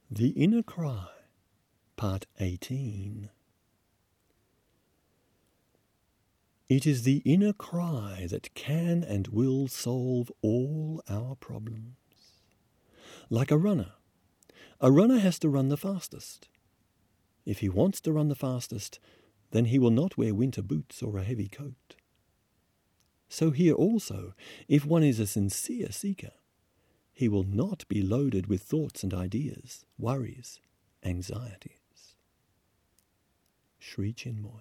The Inner Cry, Part 18. It is the inner cry that can and will solve all our problems. Like a runner has to run the fastest. If he wants to run the fastest, then he will not wear winter boots or a heavy coat. So here also, if one is a sincere seeker, he will not be loaded with thoughts and ideas, worries, anxieties. Sri Chinmoy.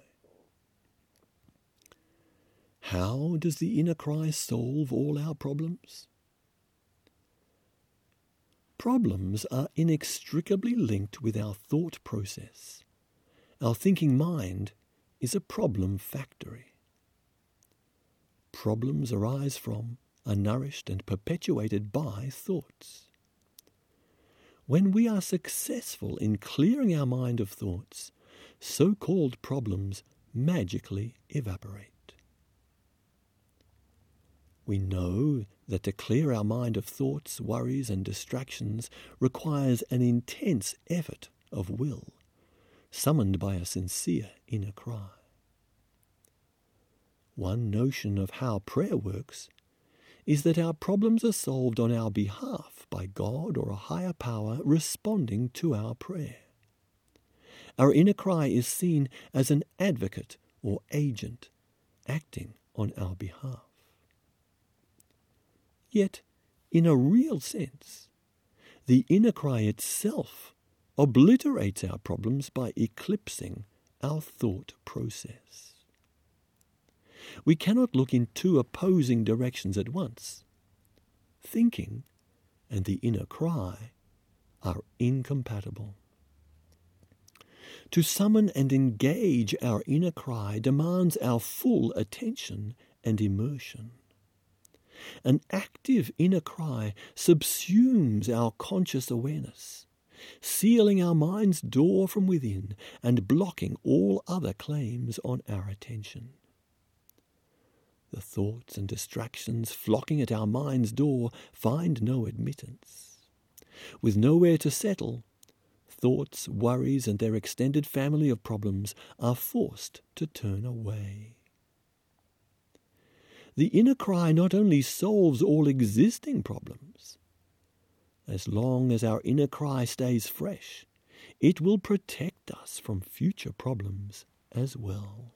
How does the inner cry solve all our problems? Problems are inextricably linked with our thought process. Our thinking mind is a problem factory. Problems arise from, are nourished and perpetuated by thoughts. When we are successful in clearing our mind of thoughts, so-called problems magically evaporate. We know that to clear our mind of thoughts, worries, and distractions requires an intense effort of will, summoned by a sincere inner cry. One notion of how prayer works is that our problems are solved on our behalf by God or a higher power responding to our prayer. Our inner cry is seen as an advocate or agent acting on our behalf. Yet, in a real sense, the inner cry itself obliterates our problems by eclipsing our thought process. We cannot look in two opposing directions at once. Thinking and the inner cry are incompatible. To summon and engage our inner cry demands our full attention and immersion. An active inner cry subsumes our conscious awareness, sealing our mind's door from within and blocking all other claims on our attention. The thoughts and distractions flocking at our mind's door find no admittance. With nowhere to settle, thoughts, worries, and their extended family of problems are forced to turn away. The inner cry not only solves all existing problems. As long as our inner cry stays fresh, it will protect us from future problems as well.